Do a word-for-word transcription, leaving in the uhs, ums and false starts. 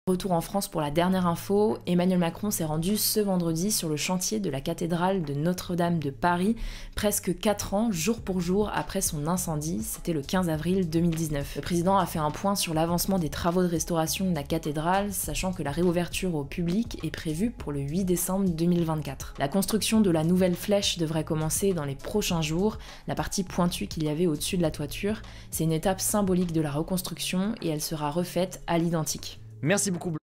Retour en France pour la dernière info, Emmanuel Macron s'est rendu ce vendredi sur le chantier de la cathédrale de Notre-Dame de Paris, presque quatre ans, jour pour jour, après son incendie, c'était le quinze avril deux mille dix-neuf. Le président a fait un point sur l'avancement des travaux de restauration de la cathédrale, sachant que la réouverture au public est prévue pour le huit décembre deux mille vingt-quatre. La construction de la nouvelle flèche devrait commencer dans les prochains jours, la partie pointue qu'il y avait au-dessus de la toiture, c'est une étape symbolique de la reconstruction et elle sera refaite à l'identique. Merci beaucoup.